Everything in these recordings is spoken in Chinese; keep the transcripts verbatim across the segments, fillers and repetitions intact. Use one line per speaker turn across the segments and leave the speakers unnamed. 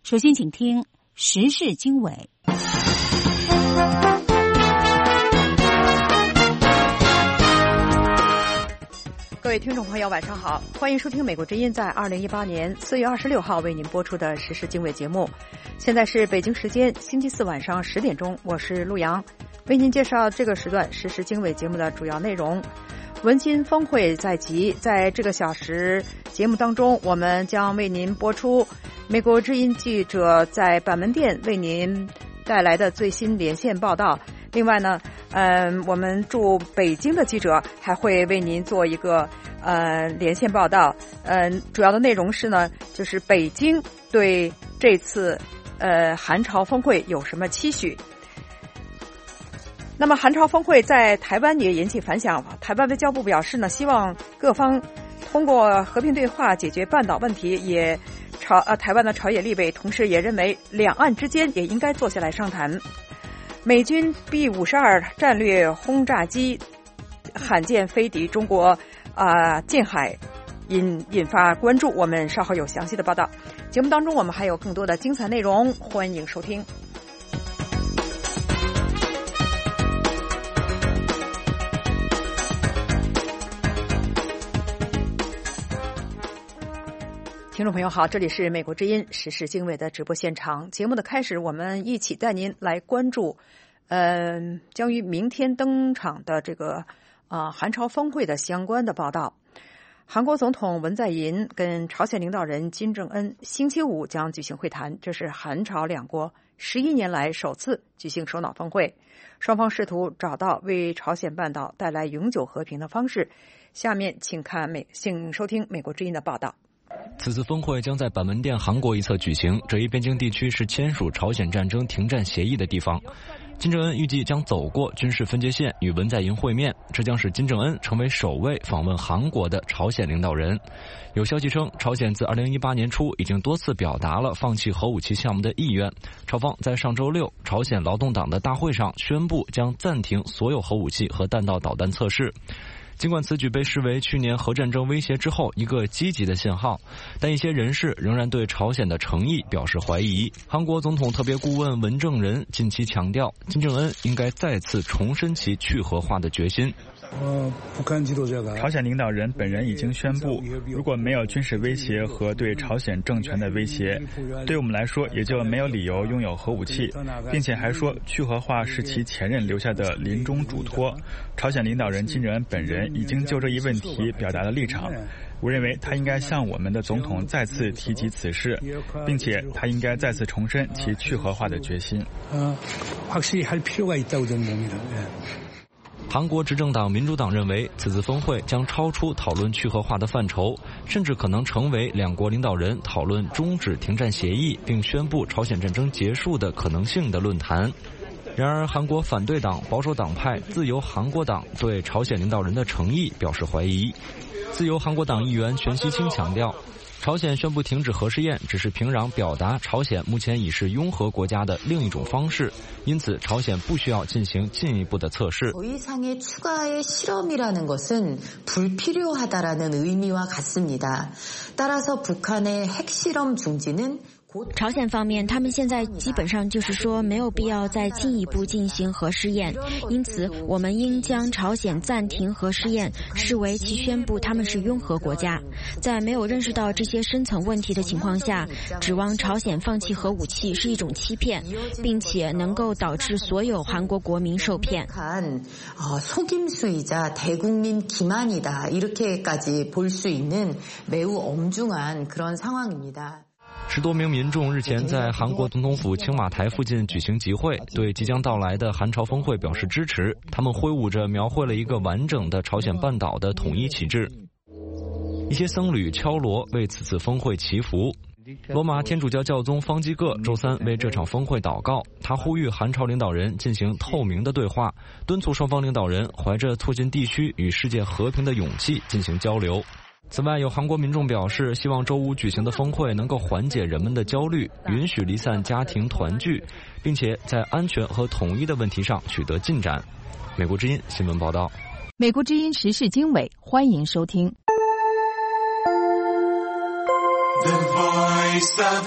首先请听时事经纬。
各位听众朋友晚上好，欢迎收听美国之音在二零一八年四月二十六号为您播出的时事经纬节目。现在是北京时间星期四晚上十点钟，我是陆阳，为您介绍这个时段时事经纬节目的主要内容。文心峰会在即，在这个小时节目当中，我们将为您播出美国之音记者在板门店为您带来的最新连线报道。另外呢，嗯，我们驻北京的记者还会为您做一个呃连线报道。嗯，主要的内容是呢，就是北京对这次呃韩朝峰会有什么期许。那么韩朝峰会在台湾也引起反响，台湾外交部表示呢，希望各方通过和平对话解决半岛问题，也朝呃台湾的朝野立委同时也认为两岸之间也应该坐下来商谈。美军 B 五十二 战略轰炸机罕见飞抵中国啊、呃、近海，引引发关注。我们稍后有详细的报道。节目当中我们还有更多的精彩内容，欢迎收听。听众朋友好，这里是美国之音时事经纬的直播现场。节目的开始，我们一起带您来关注嗯、呃，将于明天登场的这个啊、呃、韩朝峰会的相关的报道。韩国总统文在寅跟朝鲜领导人金正恩星期五将举行会谈，这是韩朝两国十一年来首次举行首脑峰会，双方试图找到为朝鲜半岛带来永久和平的方式。下面请看美，请收听美国之音的报道。
此次峰会将在板门店韩国一侧举行，这一边境地区是签署朝鲜战争停战协议的地方。金正恩预计将走过军事分界线与文在寅会面，这将使金正恩成为首位访问韩国的朝鲜领导人。有消息称，朝鲜自二零一八年初已经多次表达了放弃核武器项目的意愿。朝方在上周六朝鲜劳动党的大会上宣布将暂停所有核武器和弹道导弹测试。尽管此举被视为去年核战争威胁之后一个积极的信号，但一些人士仍然对朝鲜的诚意表示怀疑。韩国总统特别顾问文正仁近期强调，金正恩应该再次重申其去核化的决心。
朝鲜领导人本人已经宣布，如果没有军事威胁和对朝鲜政权的威胁，对我们来说也就没有理由拥有核武器，并且还说去核化是其前任留下的临终嘱托。朝鲜领导人金正恩本人已经就这一问题表达了立场，我认为他应该向我们的总统再次提及此事，并且他应该再次重申其去核化的决心。
韩国执政党民主党认为，此次峰会将超出讨论去核化的范畴，甚至可能成为两国领导人讨论终止停战协议并宣布朝鲜战争结束的可能性的论坛。然而，韩国反对党保守党派自由韩国党对朝鲜领导人的诚意表示怀疑。自由韩国党议员全熙清强调，朝鲜宣布停止核试验只是平壤表达朝鲜目前已是拥核国家的另一种方式，因此朝鲜不需要进行进一步的测试。
더 이상의 추가의 실험이라는 것은 불필요하다라는 의미와 같습니다. 따라서 북한의 핵실험 중지는
朝鲜方面，他们现在基本上就是说没有必要再进一步进行核试验，因此我们应将朝鲜暂停核试验视为其宣布他们是拥核国家。在没有认识到这些深层问题的情况下，指望朝鲜放弃核武器是一种欺骗，并且能够导致所有韩国国民受骗。
속임수이자 대국민 기만이다 이렇게까지 볼 수 있는 매우 엄중한 그런 상황입니다.
十多名民众日前在韩国总统府青瓦台附近举行集会，对即将到来的韩朝峰会表示支持。他们挥舞着描绘了一个完整的朝鲜半岛的统一旗帜。一些僧侣敲锣为此次峰会祈福。罗马天主教教宗方济各周三为这场峰会祷告，他呼吁韩朝领导人进行透明的对话，敦促双方领导人怀着促进地区与世界和平的勇气进行交流。此外，有韩国民众表示，希望周五举行的峰会能够缓解人们的焦虑，允许离散家庭团聚，并且在安全和统一的问题上取得进展。美国之音新闻报道。
美国之音时事经纬，欢迎收听。The
Voice of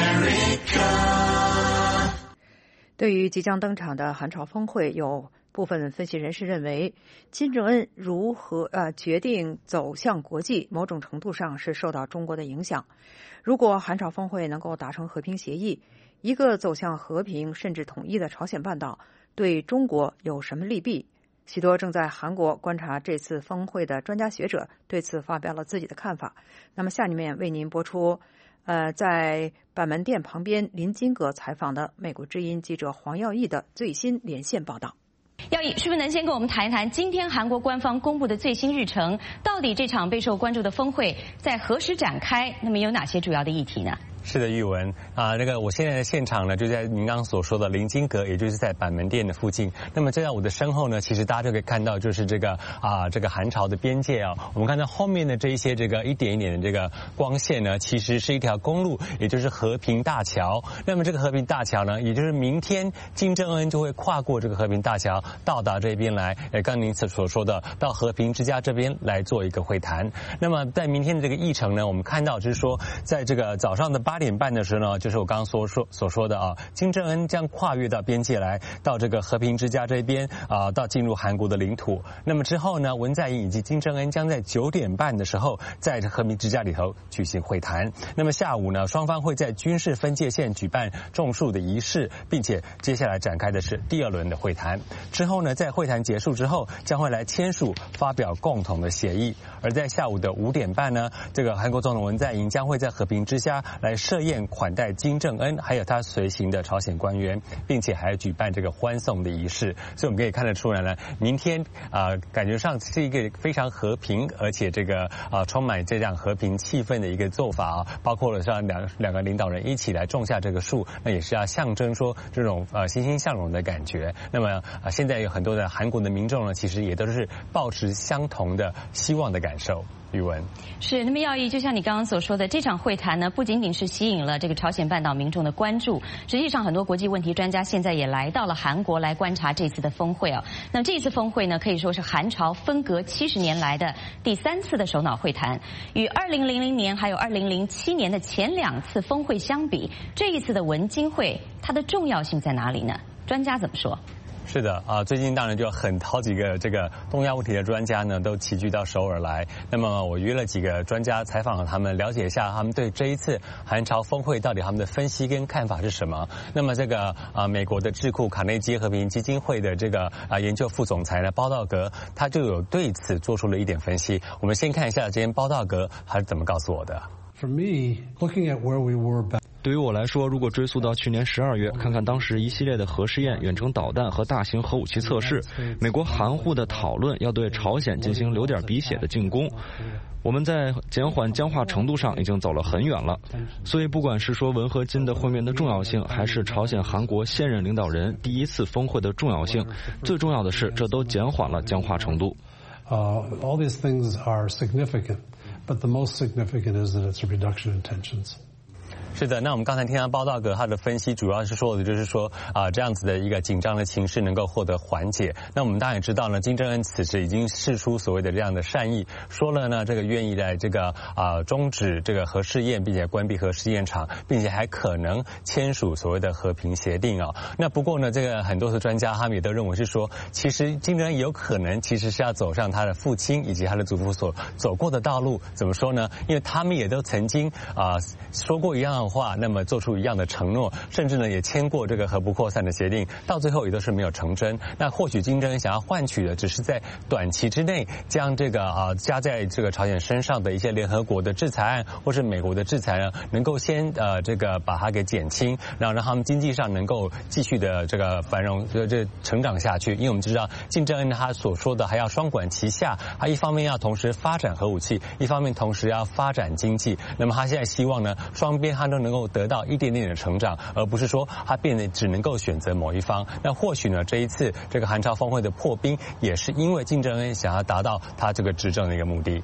America。 对于即将登场的韩朝峰会，有部分分析人士认为，金正恩如何呃决定走向国际，某种程度上是受到中国的影响。如果韩朝峰会能够达成和平协议，一个走向和平甚至统一的朝鲜半岛对中国有什么利弊？许多正在韩国观察这次峰会的专家学者对此发表了自己的看法。那么下面为您播出呃，在板门店旁边临津阁采访的美国之音记者黄耀义的最新连线报道。
耀义，是不是能先跟我们谈一谈今天韩国官方公布的最新日程？到底这场备受关注的峰会在何时展开？那么有哪些主要的议题呢？
是的，玉文啊，那个我现在的现场呢，就在您刚刚所说的临津阁，也就是在板门店的附近。那么就在我的身后呢，其实大家就可以看到，就是这个啊，这个韩朝的边界啊。我们看到后面的这一些这个一点一点的这个光线呢，其实是一条公路，也就是和平大桥。那么这个和平大桥呢，也就是明天金正恩就会跨过这个和平大桥，到达这边来，呃，刚您所说的到和平之家这边来做一个会谈。那么在明天的这个议程呢，我们看到就是说，在这个早上的八点半的时候呢，就是我刚刚所说所说的啊，金正恩将跨越到边界来，到这个和平之家这边啊，到进入韩国的领土。那么之后呢，文在寅以及金正恩将在九点半的时候在和平之家里头举行会谈。那么下午呢，双方会在军事分界线举办种树的仪式，并且接下来展开的是第二轮的会谈。之后呢，在会谈结束之后，将会来签署发表共同的协议。而在下午的五点半呢，这个韩国总统文在寅将会在和平之家来设宴款待金正恩还有他随行的朝鲜官员，并且还举办这个欢送的仪式。所以我们可以看得出来呢，明天啊、呃，感觉上是一个非常和平，而且这个啊、呃、充满这样和平气氛的一个做法啊，包括了像两两个领导人一起来种下这个树，那也是要象征说这种呃欣欣向荣的感觉。那么啊、呃，现在有很多的韩国的民众呢，其实也都是抱持相同的希望的感受。宇文
是，那么耀义，就像你刚刚所说的，这场会谈呢，不仅仅是吸引了这个朝鲜半岛民众的关注，实际上很多国际问题专家现在也来到了韩国来观察这次的峰会啊。那么这次峰会呢，可以说是韩朝分隔七十年来的第三次的首脑会谈，与二零零零年还有二零零七年的前两次峰会相比，这一次的文金会它的重要性在哪里呢？专家怎么说？
是的啊，最近当然就很好几个这个东亚问题的专家呢，都齐聚到首尔来。那么我约了几个专家采访了他们，了解一下他们对这一次韩朝峰会到底他们的分析跟看法是什么。那么这个啊，美国的智库卡内基和平基金会的这个啊研究副总裁呢，包道格，他就有对此做出了一点分析。我们先看一下今天包道格他是怎么告诉我的。
For me, looking at where we were back.
对于我来说，如果追溯到去年十二月，看看当时一系列的核试验、远程导弹和大型核武器测试，美国含糊的讨论要对朝鲜进行流点鼻血的进攻，我们在减缓僵化程度上已经走了很远了。所以不管是说文和金的会面的重要性，还是朝鲜韩国现任领导人第一次峰会的重要性，最重要的是这都减缓了僵化程度。
Uh, all these things are significant, but the most significant is that it's a reduction in tensions.
是的，那我们刚才听到包道格他的分析，主要是说的就是说啊、呃，这样子的一个紧张的情势能够获得缓解。那我们当然也知道呢，金正恩此时已经释出所谓的这样的善意，说了呢，这个愿意来这个啊、呃、终止这个核试验，并且关闭核试验场，并且还可能签署所谓的和平协定啊。那不过呢，这个很多的专家他们也都认为是说，其实金正恩有可能其实是要走上他的父亲以及他的祖父所走过的道路。怎么说呢？因为他们也都曾经啊、呃、说过一样的话，那么做出一样的承诺，甚至呢也签过这个核不扩散的协定，到最后也都是没有成真。那或许金正恩想要换取的，只是在短期之内将这个啊加在这个朝鲜身上的一些联合国的制裁案，或是美国的制裁呢，能够先呃这个把它给减轻，然后让他们经济上能够继续的这个繁荣这这成长下去。因为我们知道金正恩他所说的还要双管齐下，他一方面要同时发展核武器，一方面同时要发展经济。那么他现在希望呢，双边他都能够得到一点点的成长，而不是说他变得只能够选择某一方。那或许呢，这一次这个韩朝峰会的破冰，也是因为金正恩想要达到他这个执政的一个目的。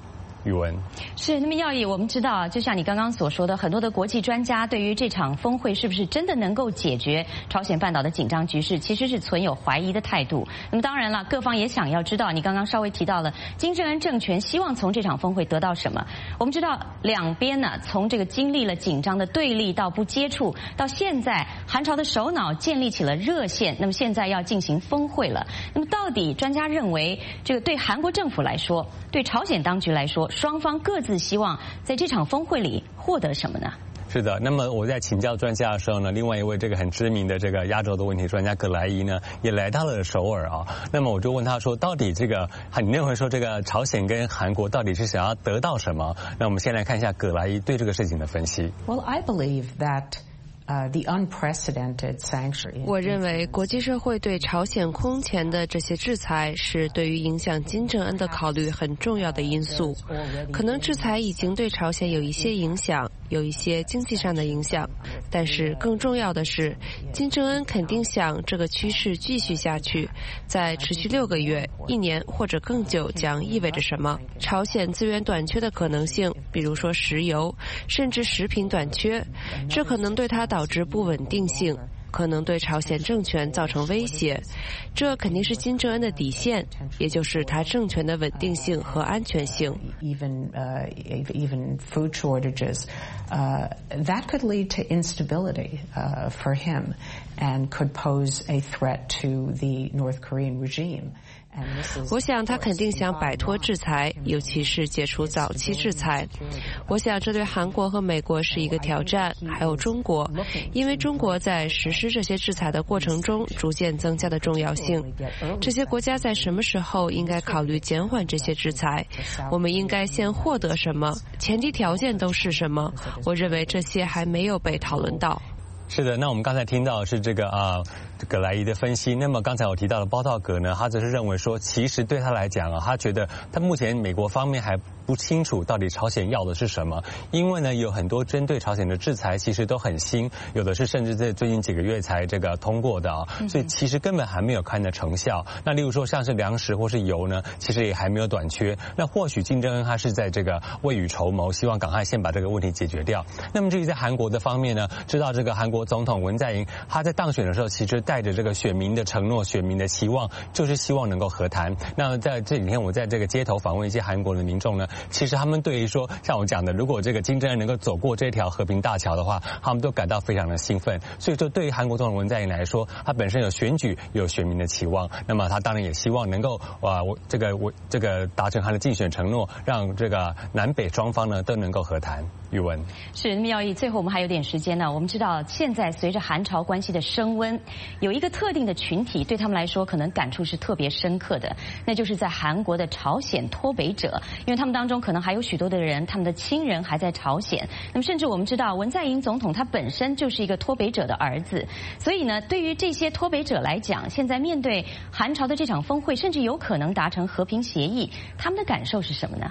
宇文
是，那么耀义，我们知道，就像你刚刚所说的，很多的国际专家对于这场峰会是不是真的能够解决朝鲜半岛的紧张局势，其实是存有怀疑的态度。那么当然了，各方也想要知道，你刚刚稍微提到了金正恩政权希望从这场峰会得到什么。我们知道两边呢，从这个经历了紧张的对立到不接触，到现在韩朝的首脑建立起了热线，那么现在要进行峰会了。那么到底专家认为，这个对韩国政府来说，对朝鲜当局来说，双方各自希望在这场峰会里获得什么呢？
是的，那么我在请教专家的时候呢，另外一位这个很知名的这个亚洲的问题专家葛莱伊呢，也来到了首尔啊。那么我就问他说，到底这个你认为说这个朝鲜跟韩国到底是想要得到什么？那我们先来看一下葛莱伊对这个事情的分析。
Well, I believe that Uh, the unprecedented sanction.
我认为国际社会对朝鲜空前的这些制裁是对于影响金正恩的考虑很重要的因素。可能制裁已经对朝鲜有一些影响，有一些经济上的影响，但是更重要的是，金正恩肯定想这个趋势继续下去，在持续六个月、一年或者更久将意味着什么？朝鲜资源短缺的可能性，比如说石油，甚至食品短缺，这可能对他导致不稳定性，可能对朝鲜政权造成威胁，这肯定是金正恩的底线，也就是他政权的稳定性和安全性。
Even, uh, even food shortages, uh, that could lead to instability uh, for him and could pose a threat to the North Korean regime.
我想他肯定想摆脱制裁，尤其是解除早期制裁。我想这对韩国和美国是一个挑战，还有中国，因为中国在实施这些制裁的过程中逐渐增加的重要性。这些国家在什么时候应该考虑减缓这些制裁？我们应该先获得什么？前提条件都是什么？我认为这些还没有被讨论到。
是的，那我们刚才听到的是这个啊葛莱伊的分析。那么刚才我提到的包道格呢，他则是认为说，其实对他来讲啊，他觉得他目前美国方面还不清楚到底朝鲜要的是什么，因为呢有很多针对朝鲜的制裁其实都很新，有的是甚至在最近几个月才这个通过的啊，所以其实根本还没有看到成效。那例如说像是粮食或是油呢，其实也还没有短缺。那或许金正恩他是在这个未雨绸缪，希望赶快先把这个问题解决掉。那么至于在韩国的方面呢，知道这个韩国总统文在寅他在当选的时候，其实带着这个选民的承诺、选民的期望，就是希望能够和谈。那在这几天我在这个街头访问一些韩国的民众呢，其实他们对于说像我讲的，如果这个金正恩能够走过这条和平大桥的话，他们都感到非常的兴奋。所以说对于韩国总统文在寅来说，他本身有选举，有选民的期望，那么他当然也希望能够啊，我这个我这个达成他的竞选承诺，让这个南北双方呢都能够和谈。宇文
是，那么耀义，最后我们还有点时间呢。我们知道现在随着韩朝关系的升温，有一个特定的群体对他们来说可能感触是特别深刻的，那就是在韩国的朝鲜脱北者，因为他们当中可能还有许多的人，他们的亲人还在朝鲜。那么甚至我们知道文在寅总统他本身就是一个脱北者的儿子，所以呢，对于这些脱北者来讲，现在面对韩朝的这场峰会，甚至有可能达成和平协议，他们的感受是什么呢？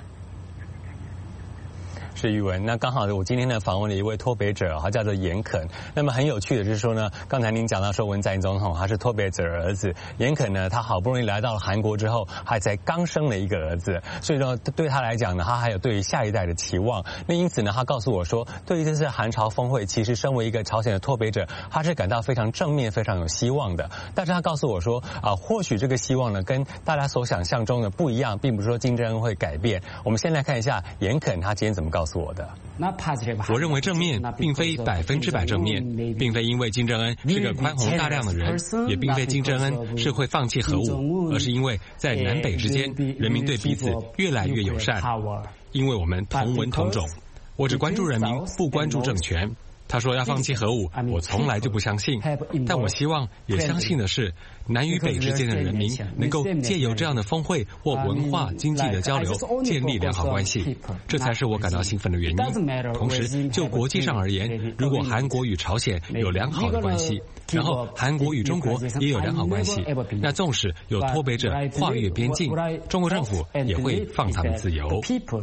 是宇文，那刚好我今天呢访问了一位脱北者，他叫做严肯。那么很有趣的就是说呢，刚才您讲到说文在寅总统他是脱北者的儿子，严肯呢他好不容易来到了韩国之后，还才刚生了一个儿子，所以说对他来讲呢，他还有对于下一代的期望。那因此呢，他告诉我说，对于这次韩朝峰会，其实身为一个朝鲜的脱北者，他是感到非常正面、非常有希望的。但是他告诉我说啊，或许这个希望呢跟大家所想象中的不一样，并不是说金正恩会改变。我们先来看一下严肯他今天怎么告诉我的。
我认为正面并非百分之百正面，并非因为金正恩是个宽宏大量的人，也并非金正恩是会放弃核武，而是因为在南北之间，人民对彼此越来越友善，因为我们同文同种。我只关注人民，不关注政权。他说要放弃核武，我从来就不相信。但我希望也相信的是，南与北之间的人民能够借由这样的峰会或文化、经济的交流，建立良好关系，这才是我感到兴奋的原因。同时，就国际上而言，如果韩国与朝鲜有良好的关系，然后韩国与中国也有良好关系，那纵使有脱北者跨越边境，中国政府也会放他们自由。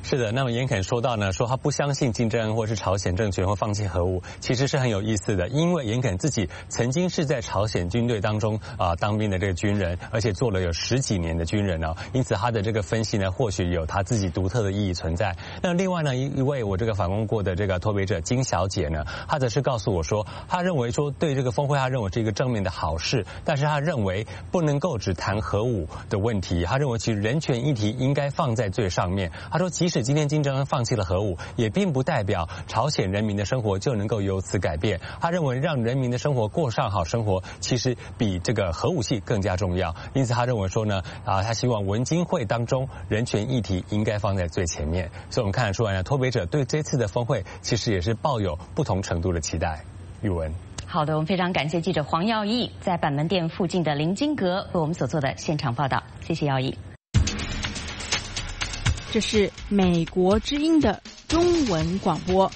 是的，那么严肯说到呢，说他不相信金正恩或是朝鲜政权会放弃核武，其实是很有意思的，因为严肯自己曾经是在朝鲜军队当中啊、呃、当兵的这个军人，而且做了有十几年的军人哦，因此他的这个分析呢，或许有他自己独特的意义存在。那另外呢，一一位我这个访问过的这个脱北者金小姐呢，她则是告诉我说，她认为说对这个峰会，她认为是一个正面的好事，但是她认为不能够只谈核武的问题，她认为其实人权议题应该放在最上面。她说，即使今天金正恩放弃了核武，也并不代表朝鲜人民的生活就能够由此改变。她认为让人民的生活过上好生活，其实比这个核武器更加重要。因此，她认为说呢，啊，她希望文金会当中人权议题应该放在最前面。所以我们看得出来呢，脱北者对这次的峰会其实也是抱有不同程度的期待。玉文。
好的，我们非常感谢记者黄耀义在板门店附近的临津阁为我们所做的现场报道，谢谢耀义。
这是美国之音的中文广播。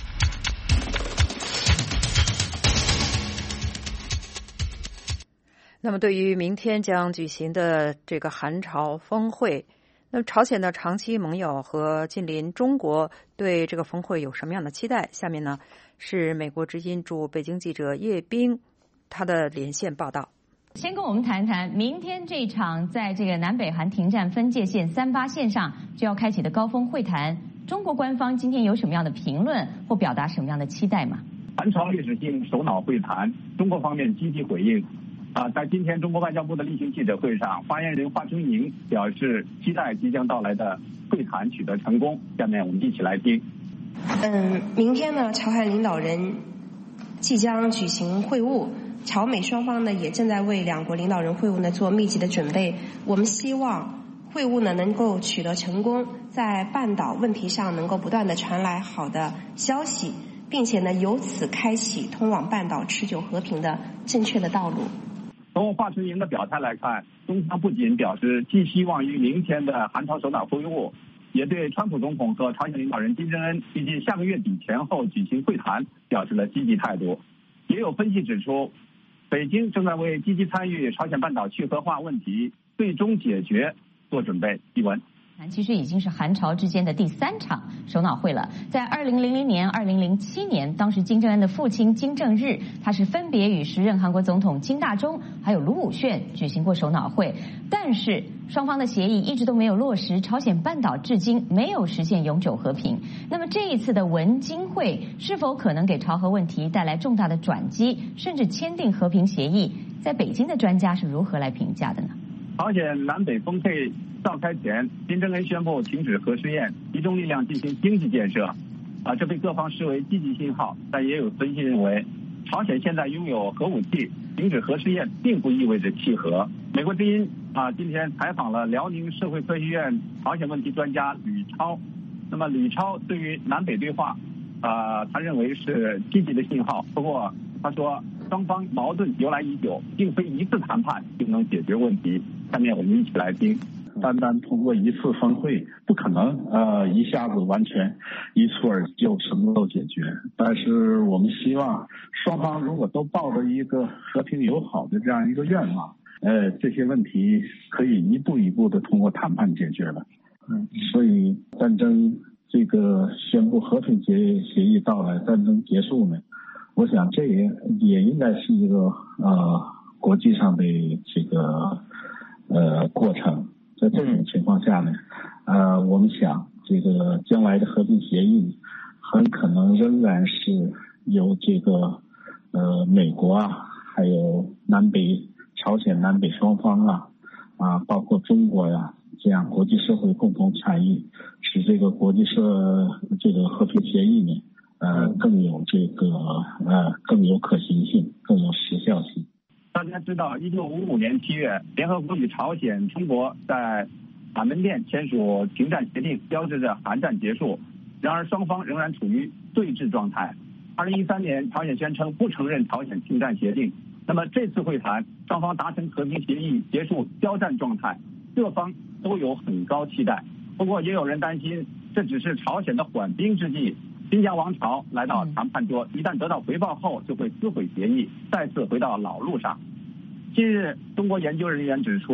那么对于明天将举行的这个韩朝峰会，那么朝鲜的长期盟友和近邻中国对这个峰会有什么样的期待？下面呢是美国之音驻北京记者叶冰他的连线报道。
先跟我们谈谈明天这场在这个南北韩停战分界线三八线上就要开启的高峰会谈，中国官方今天有什么样的评论或表达什么样的期待吗？
韩朝历史性首脑会谈，中国方面积极回应。啊，在今天中国外交部的例行记者会上，发言人华春莹表示期待即将到来的会谈取得成功。下面我们一起来听。
嗯，明天呢，朝韩领导人即将举行会晤，朝美双方呢也正在为两国领导人会晤呢做密集的准备。我们希望会晤呢能够取得成功，在半岛问题上能够不断的传来好的消息，并且呢由此开启通往半岛持久和平的正确的道路。
从华春莹的表态来看，中方不仅表示寄希望于明天的韩朝首脑会晤，也对川普总统和朝鲜领导人金正恩预计下个月底前后举行会谈表示了积极态度。也有分析指出，北京正在为积极参与朝鲜半岛去核化问题最终解决做准备。一文。
其实已经是韩朝之间的第三场首脑会了。在二零零零年、二零零七年，当时金正恩的父亲金正日，他是分别与时任韩国总统金大中还有卢武铉举行过首脑会，但是双方的协议一直都没有落实，朝鲜半岛至今没有实现永久和平。那么这一次的文金会是否可能给朝核问题带来重大的转机，甚至签订和平协议？在北京的专家是如何来评价的呢？
朝鲜南北峰会召开前，金正恩宣布停止核试验，集中力量进行经济建设，啊，这被各方视为积极信号。但也有分析认为，朝鲜现在拥有核武器，停止核试验并不意味着弃核。美国之音啊，今天采访了辽宁社会科学院朝鲜问题专家吕超。那么吕超对于南北对话，啊，他认为是积极的信号。不过他说，双方矛盾由来已久，并非一次谈判就能解决问题。下面我们一起来听。
单单通过一次峰会不可能呃一下子完全一蹴而就能够解决，但是我们希望双方如果都抱着一个和平友好的这样一个愿望，呃这些问题可以一步一步的通过谈判解决了。嗯，所以战争这个宣布和平协协议到来，战争结束呢，我想这也也应该是一个呃国际上的这个呃过程。在这种情况下呢，呃，我们想这个将来的和平协议很可能仍然是由这个呃美国啊，还有南北朝鲜南北双方啊，啊，包括中国呀，这样国际社会共同参与，使这个国际社这个和平协议呢，呃，更有这个呃更有可行性，更有时效性。
大家知道，一九五五年七月，联合国与朝鲜、中国在板门店签署停战协定，标志着韩战结束。然而，双方仍然处于对峙状态。二零一三年，朝鲜宣称不承认朝鲜停战协定。那么这次会谈，双方达成和平协议，结束交战状态，各方都有很高期待。不过，也有人担心，这只是朝鲜的缓兵之计。新疆王朝来到谈判桌，一旦得到回报后，就会撕毁协议，再次回到老路上。近日，中国研究人员指出，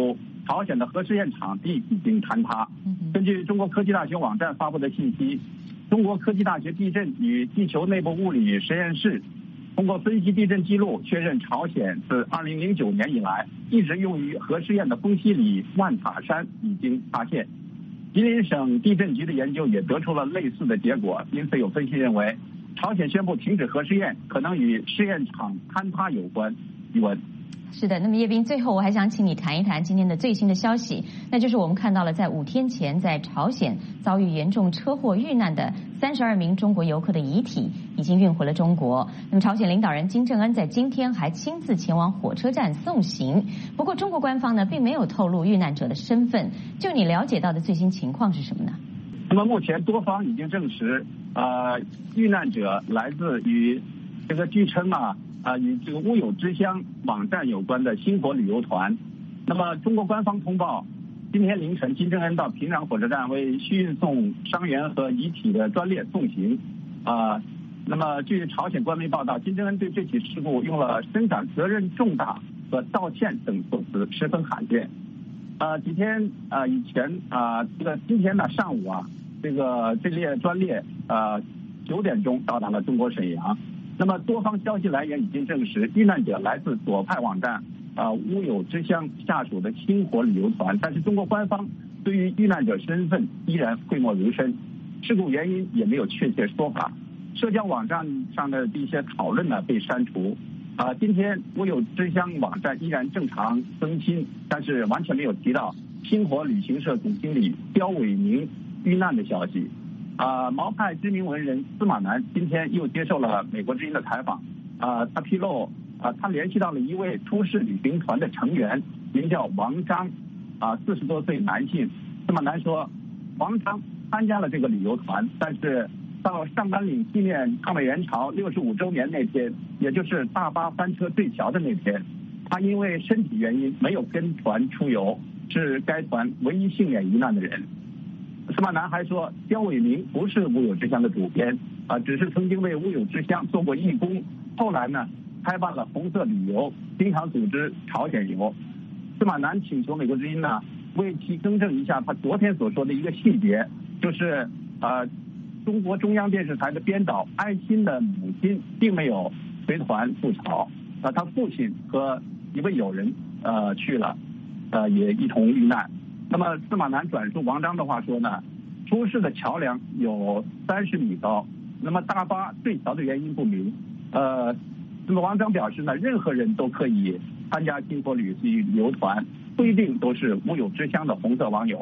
朝鲜的核试验场地已经坍塌。根据中国科技大学网站发布的信息，中国科技大学地震与地球内部物理实验室通过分析地震记录，确认朝鲜自二零零九年以来一直用于核试验的丰溪里万塔山已经塌陷。吉林省地震局的研究也得出了类似的结果，因此有分析认为，朝鲜宣布停止核试验可能与试验场坍塌有关。余文。
是的，那么叶斌，最后我还想请你谈一谈今天的最新的消息，那就是我们看到了在五天前在朝鲜遭遇严重车祸遇难的三十二名中国游客的遗体已经运回了中国。那么朝鲜领导人金正恩在今天还亲自前往火车站送行。不过中国官方呢并没有透露遇难者的身份，就你了解到的最新情况是什么呢？
那么目前多方已经证实，呃，遇难者来自于这个据称啊。啊，与这个乌有之乡网站有关的星火旅游团。那么，中国官方通报，今天凌晨，金正恩到平壤火车站为需运送伤员和遗体的专列送行。啊，那么据朝鲜官媒报道，金正恩对这起事故用了深感责任重大和道歉等措辞，十分罕见。啊，几天啊以前啊，这个今天呢上午啊，这个这列专列啊九点钟到达了中国沈阳。那么多方消息来源已经证实，遇难者来自左派网站啊乌有之乡下属的星火旅游团，但是中国官方对于遇难者身份依然讳莫如深，事故原因也没有确切说法。社交网站上的一些讨论呢被删除。啊，今天乌有之乡网站依然正常更新，但是完全没有提到星火旅行社总经理刁伟明遇难的消息。啊，毛派知名文人司马南今天又接受了美国之音的采访。啊，他披露，啊，他联系到了一位出事旅行团的成员，名叫王章，啊，四十多岁男性。司马南说，王章参加了这个旅游团，但是到上甘岭纪念抗美援朝六十五周年那天，也就是大巴翻车坠桥的那天，他因为身体原因没有跟团出游，是该团唯一幸免于难的人。司马南还说，刁伟明不是乌有之乡的主编，啊，只是曾经为乌有之乡做过义工，后来呢开办了红色旅游，经常组织朝鲜游。司马南请求美国之音呢为其更正一下他昨天所说的一个细节，就是呃，中国中央电视台的编导艾欣的母亲并没有随团赴朝，啊，他父亲和一位友人呃去了，呃也一同遇难。那么司马南转述王章的话说呢，出事的桥梁有三十米高，那么大巴坠桥的原因不明。呃，那么王章表示呢，任何人都可以参加星火旅游团，不一定都是乌有之乡的红色网友。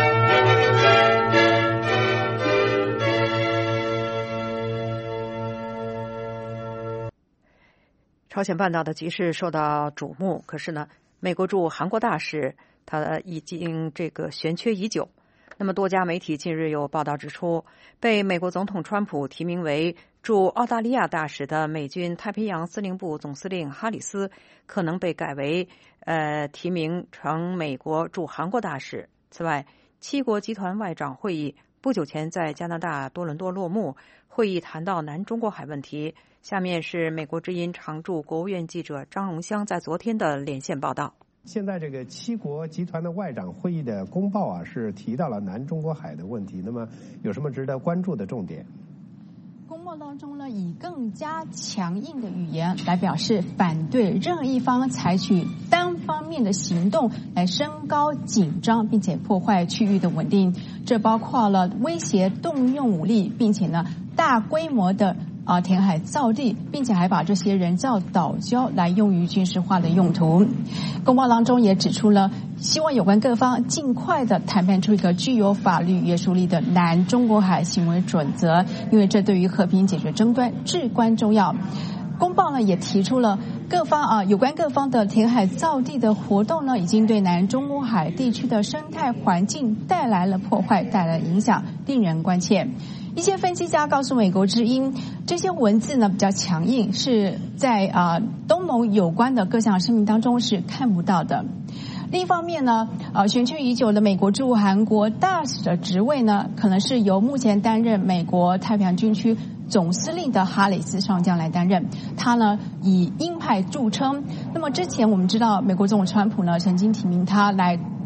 朝鲜半岛的局势受到瞩目，可是呢，美国驻韩国大使他已经这个悬缺已久。那么多家媒体近日有报道指出，被美国总统川普提名为驻澳大利亚大使的美军太平洋司令部总司令哈里斯可能被改为呃提名成美国驻韩国大使。此外，七国集团外长会议不久前在加拿大多伦多落幕，会议谈到南中国海问题。下面是美国之音常驻国务院记者张荣香在昨天的连线报道。
现在这个七国集团的外长会议的公报啊，是提到了南中国海的问题。那么有什么值得关注的重点？
公报当中呢，以更加强硬的语言来表示反对任何一方采取单方面的行动来升高紧张，并且破坏区域的稳定。这包括了威胁动用武力，并且呢大规模的啊，填海造地，并且还把这些人造岛礁来用于军事化的用途。公报当中也指出了，希望有关各方尽快的谈判出一个具有法律约束力的南中国海行为准则，因为这对于和平解决争端至关重要。公报呢也提出了各方啊，有关各方的填海造地的活动呢，已经对南中国海地区的生态环境带来了破坏，带来了影响，令人关切。一些分析家告诉美国之音，这些文字呢比较强硬，是在啊、呃、东盟有关的各项声明当中是看不到的。另一方面呢，呃，悬缺已久的美国驻韩国大使的职位呢，可能是由目前担任美国太平洋军区总司令的哈里斯上将来担任。他呢以鹰派著称。那么之前我们知道，美国总统川普呢曾经提名他来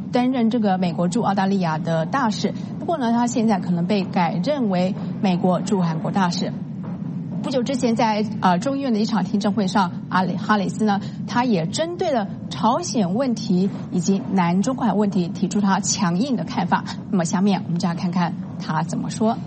担任这个美国驻澳大利亚的大使，不过呢，他现在可能被改任为美国驻韩国大使。不久之前在，在呃众议院的一场听证会上，阿里哈里斯呢，他也针对了朝鲜问题以及南中国海问题提出他强硬的看法。那么下面我们就来看看他怎么说。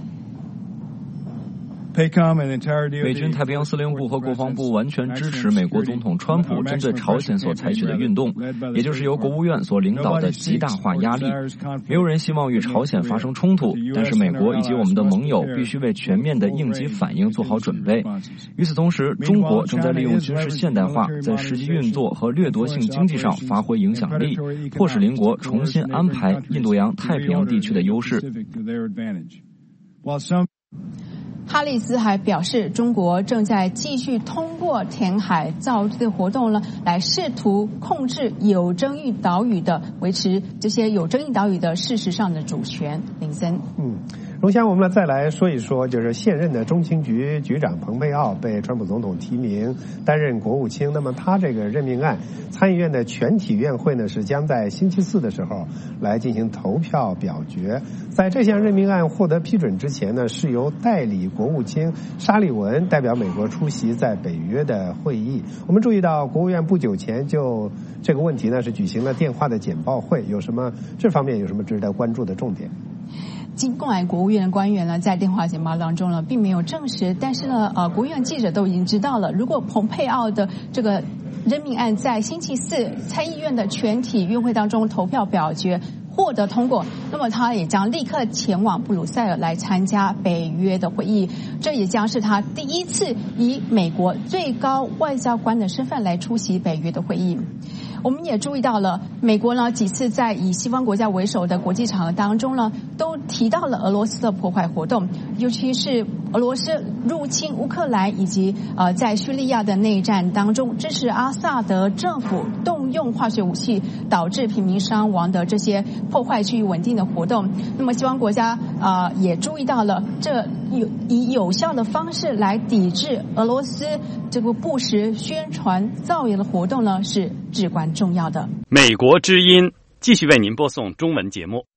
美军太平洋司令部和国防部完全支持美国总统川普针对朝鲜所采取的运动，也就是由国务院所领导的极大化压力。没有人希望与朝鲜发生冲突，但是美国以及我们的盟友必须为全面的应急反应做好准备。与此同时，中国正在利用军事现代化，在实际运作和掠夺性经济上发挥影响力，迫使邻国重新安排印度洋太平洋地区的优势。
哈里斯还表示，中国正在继续通过填海造地的活动呢，来试图控制有争议岛屿的，维持这些有争议岛屿的事实上的主权。林森，
嗯。荣祥，我们再来说一说，就是现任的中情局局长蓬佩奥被川普总统提名担任国务卿。那么他这个任命案，参议院的全体院会呢是将在星期四的时候来进行投票表决。在这项任命案获得批准之前呢，是由代理国务卿沙利文代表美国出席在北约的会议。我们注意到，国务院不久前就这个问题呢是举行了电话的简报会，有什么这方面有什么值得关注的重点？
尽管国务院的官员呢在电话简报当中呢并没有证实，但是呢呃国务院记者都已经知道了，如果蓬佩奥的这个任命案在星期四参议院的全体院会当中投票表决获得通过，那么他也将立刻前往布鲁塞尔来参加北约的会议，这也将是他第一次以美国最高外交官的身份来出席北约的会议。我们也注意到了，美国呢几次在以西方国家为首的国际场合当中呢，都提到了俄罗斯的破坏活动，尤其是俄罗斯入侵乌克兰以及呃在叙利亚的内战当中支持阿萨德政府动用化学武器导致平民伤亡的这些破坏区域稳定的活动。那么西方国家啊、呃、也注意到了，这有以有效的方式来抵制俄罗斯这个不实宣传造谣的活动呢，是至关重要的。
美国之音继续为您播送中文节目。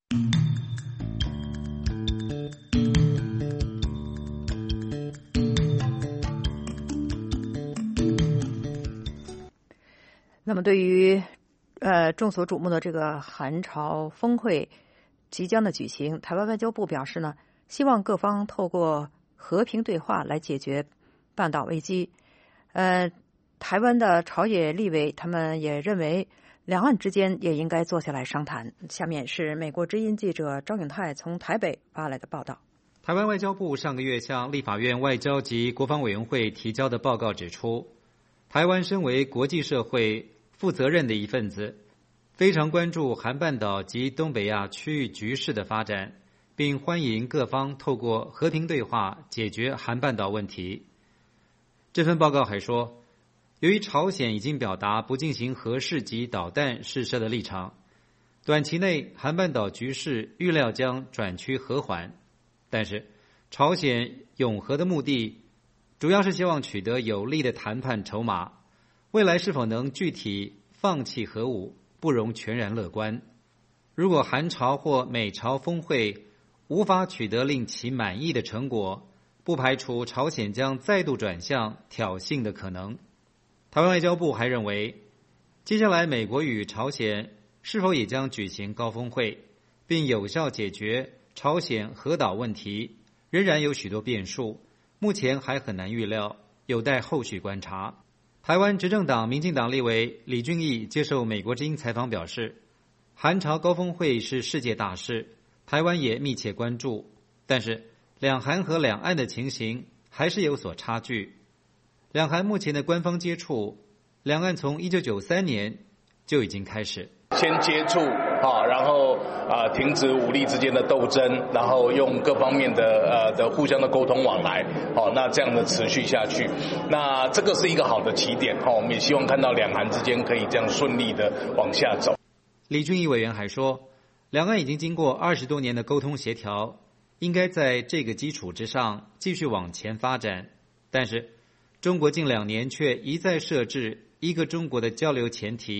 那么对于呃众所瞩目的这个韩朝峰会即将的举行，台湾外交部表示呢，希望各方透过和平对话来解决半岛危机。呃台湾的朝野立委他们也认为两岸之间也应该坐下来商谈。下面是美国之音记者赵永泰从台北发来的报道。
台湾外交部上个月向立法院外交及国防委员会提交的报告指出，台湾身为国际社会负责任的一份子，非常关注韩半岛及东北亚区域局势的发展，并欢迎各方透过和平对话解决韩半岛问题。这份报告还说，由于朝鲜已经表达不进行核试及导弹试射的立场，短期内韩半岛局势预料将转趋和缓，但是朝鲜永和的目的主要是希望取得有力的谈判筹码，未来是否能具体放弃核武不容全然乐观。如果韩朝或美朝峰会无法取得令其满意的成果，不排除朝鲜将再度转向挑衅的可能。台湾外交部还认为，接下来美国与朝鲜是否也将举行高峰会，并有效解决朝鲜核岛问题，仍然有许多变数，目前还很难预料，有待后续观察。台湾执政党民进党立委李俊毅接受美国之音采访表示，韩朝高峰会是世界大事，台湾也密切关注，但是两韩和两岸的情形还是有所差距。两韩目前的官方接触，两岸从一九九三年就已经开始。
先接触啊，然后啊停止武力之间的斗争，然后用各方面的呃的互相的沟通往来，好，那这样的持续下去，那这个是一个好的起点，好，我们也希望看到两韩之间可以这样顺利的往下走。
李俊毅委员还说，两岸已经经过二十多年的沟通协调，应该在这个基础之上继续往前发展，但是中国近两年却一再设置一个中国的交流前提，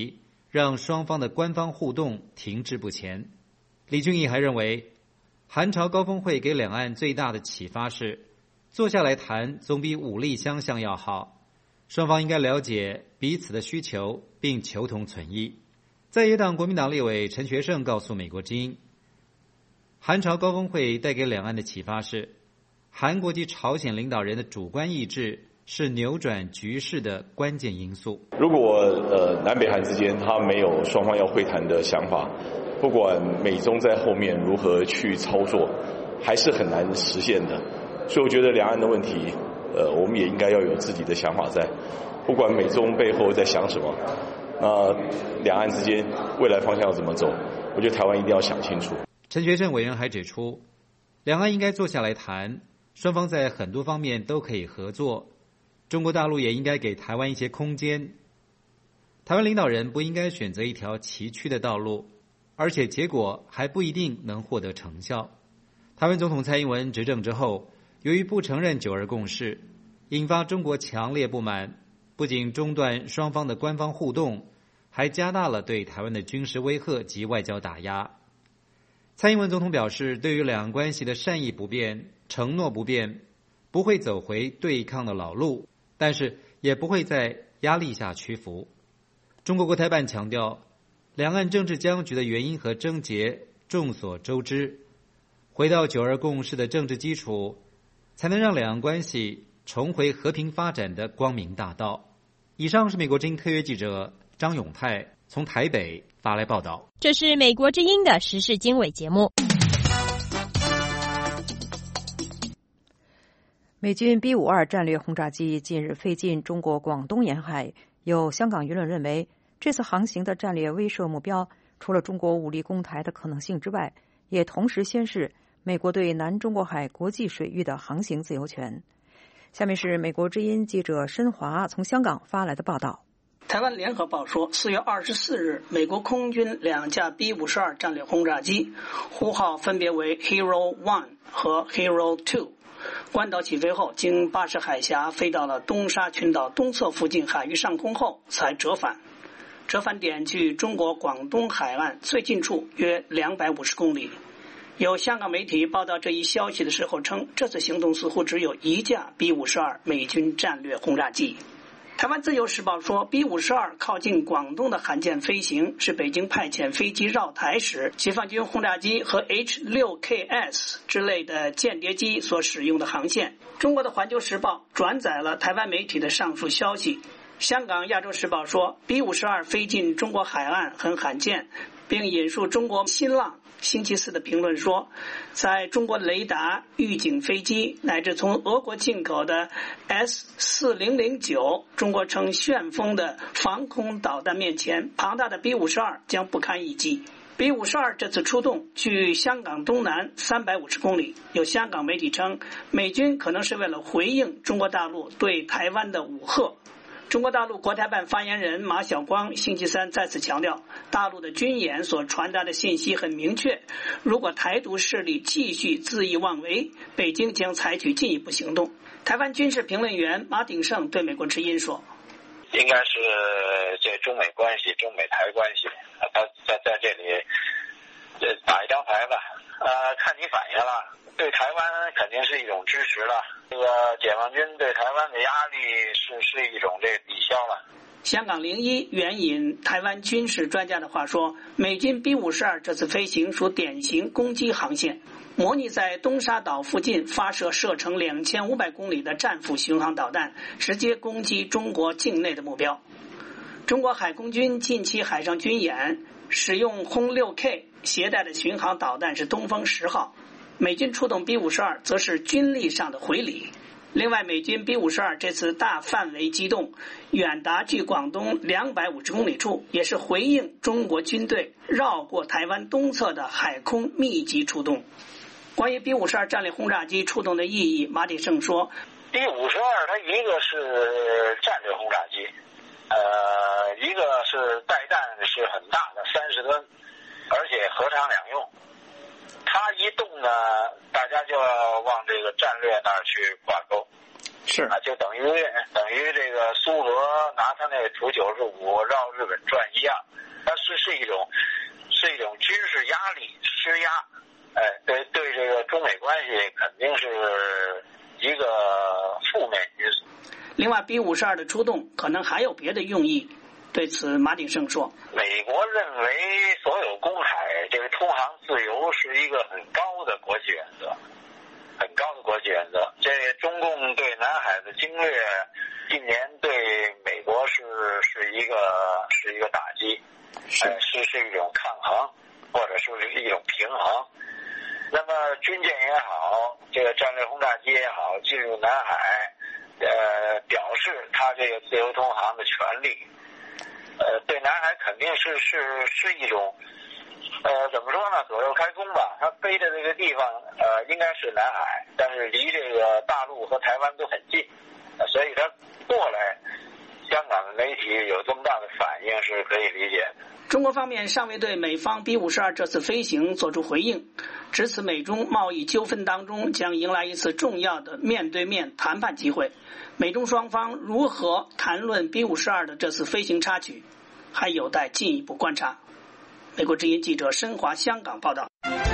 让双方的官方互动停滞不前。李俊毅还认为，韩朝高峰会给两岸最大的启发是，坐下来谈总比武力相向要好，双方应该了解彼此的需求，并求同存异。在野党国民党立委陈学圣告诉美国之音，韩朝高峰会带给两岸的启发是，韩国及朝鲜领导人的主观意志是扭转局势的关键因素。
如果呃南北韩之间他没有双方要会谈的想法，不管美中在后面如何去操作，还是很难实现的。所以我觉得两岸的问题，呃，我们也应该要有自己的想法在，不管美中背后在想什么，那两岸之间未来方向要怎么走，我觉得台湾一定要想清楚。
陈学圣委员还指出，两岸应该坐下来谈，双方在很多方面都可以合作，中国大陆也应该给台湾一些空间。台湾领导人不应该选择一条崎岖的道路，而且结果还不一定能获得成效。台湾总统蔡英文执政之后，由于不承认九二共识，引发中国强烈不满，不仅中断双方的官方互动，还加大了对台湾的军事威吓及外交打压。蔡英文总统表示，对于两岸关系的善意不变，承诺不变，不会走回对抗的老路，但是也不会在压力下屈服。中国国台办强调，两岸政治僵局的原因和症结众所周知，回到九二共识的政治基础，才能让两岸关系重回和平发展的光明大道。以上是美国之音特约记者张永泰从台北发来报道。
这是美国之音的时事经纬节目。
美军 B 五十二 战略轰炸机近日飞进中国广东沿海，有香港舆论认为，这次航行的战略威慑目标，除了中国武力攻台的可能性之外，也同时宣示美国对南中国海国际水域的航行自由权。下面是美国之音记者申华从香港发来的报道。
台湾联合报说，四月二十四日，美国空军两架 B 五十二 战略轰炸机，呼号分别为 Hero One 和 Hero Two， 关岛起飞后，经巴士海峡飞到了东沙群岛东侧附近海域上空后才折返。折返点距中国广东海岸最近处约两百五十公里。有香港媒体报道这一消息的时候称，这次行动似乎只有一架 B 五十二 美军战略轰炸机。台湾自由时报说 B 五十二 靠近广东的罕见飞行是北京派遣飞机绕台时，解放军轰炸机和 H 六 K S 之类的间谍机所使用的航线。中国的环球时报转载了台湾媒体的上述消息。香港亚洲时报说 B 五十二 飞进中国海岸很罕见，并引述中国新浪星期四的评论说，在中国雷达、预警飞机乃至从俄国进口的 S 四零零九 中国称旋风的防空导弹面前，庞大的 B 五十二 将不堪一击。B 五十二 这次出动距香港东南三百五十公里，有香港媒体称，美军可能是为了回应中国大陆对台湾的武吓。中国大陆国台办发言人马晓光星期三再次强调，大陆的军演所传达的信息很明确，如果台独势力继续恣意妄为，北京将采取进一步行动。台湾军事评论员马鼎盛对美国之音说，
应该是这中美关系、中美台关系，他在在这里这打一张牌吧，呃，看你反应了。对台湾肯定是一种支持了，这个解放军对台湾的压力是是一种这抵消了。
香港零一援引台湾军事专家的话说，美军 B 五十二 这次飞行属典型攻击航线，模拟在东沙岛附近发射射程两千五百公里的战斧巡航导弹，直接攻击中国境内的目标。中国海空军近期海上军演使用轰 六 K 携带的巡航导弹是东风十号，美军出动 B 五十二 则是军力上的回礼。另外，美军 B 五十二 这次大范围机动，远达距广东两百五十公里处，也是回应中国军队绕过台湾东侧的海空密集出动。关于 B 五十二 战略轰炸机出动的意义，马鼎盛说
B 五十二 它一个是战略轰炸机，呃，一个是带弹是很大的三十吨，而且核常两用。它一动呢，大家就要往这个战略那儿去挂钩，
是
啊，就等于等于这个苏俄拿他那图九十五绕日本转一样，呃， 是是一种是一种军事压力施压，哎，对对这个中美关系肯定是一个负面因素。
另外 B 五十二的出动可能还有别的用意，对此马鼎盛说，
美国认为所有公海这个通航自由是一个很高的国际原则，很高的国际原则。这中共对南海的侵略近年对美国是是一个是一个打击，哎，是是一种抗衡，或者是一种平衡。那么军舰也好，这个战略轰炸机也好，进入南海，呃，表示他这个自由通航的权利，呃，对南海肯定是是是一种，呃，怎么说呢？左右开弓吧。他飞的这个地方，呃，应该是南海，但是离这个大陆和台湾都很近，呃、所以他过来，香港的媒体有这么大的反应是可以理解的。
中国方面尚未对美方 B 五十二这次飞行作出回应，值此美中贸易纠纷当中将迎来一次重要的面对面谈判机会。美中双方如何谈论 B 五十二的这次飞行插曲，还有待进一步观察。美国之音记者申华香港报道。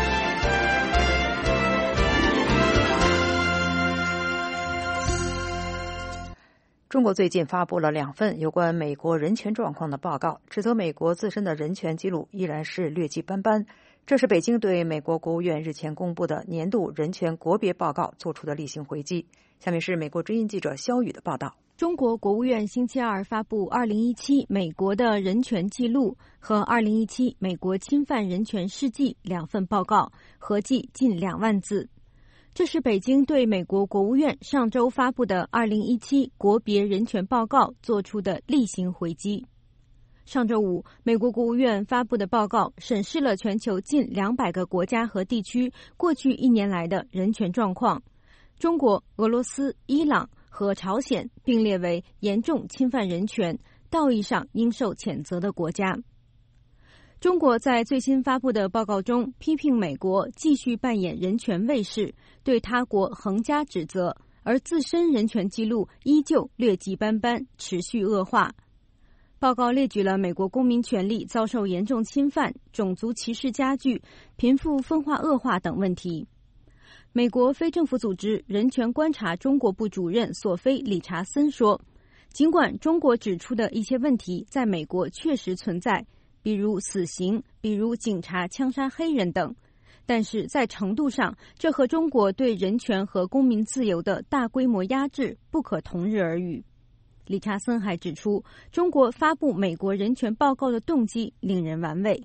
中国最近发布了两份有关美国人权状况的报告，指责美国自身的人权记录依然是劣迹斑斑。这是北京对美国国务院日前公布的年度人权国别报告做出的例行回击。下面是美国之音记者肖宇的报道。
中国国务院星期二发布二零一七美国的人权记录和二零一七美国侵犯人权事迹两份报告，合计近两万字。这是北京对美国国务院上周发布的二零一七国别人权报告做出的例行回击。上周五，美国国务院发布的报告审视了全球近两百个国家和地区过去一年来的人权状况。中国、俄罗斯、伊朗和朝鲜并列为严重侵犯人权、道义上应受谴责的国家。中国在最新发布的报告中批评美国继续扮演人权卫士，对他国横加指责，而自身人权记录依旧劣迹斑斑，持续恶化。报告列举了美国公民权利遭受严重侵犯、种族歧视加剧、贫富分化恶化等问题。美国非政府组织人权观察中国部主任索菲·理查森说，尽管中国指出的一些问题在美国确实存在，比如死刑，比如警察枪杀黑人等，但是在程度上，这和中国对人权和公民自由的大规模压制不可同日而语。理查森还指出，中国发布美国人权报告的动机令人玩味。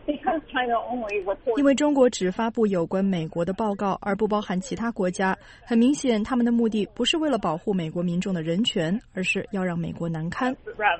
因为中国只发布有关美国的报告，而不包含其他国家，很明显他们的目的不是为了保护美国民众的人权，而是要让美国难堪。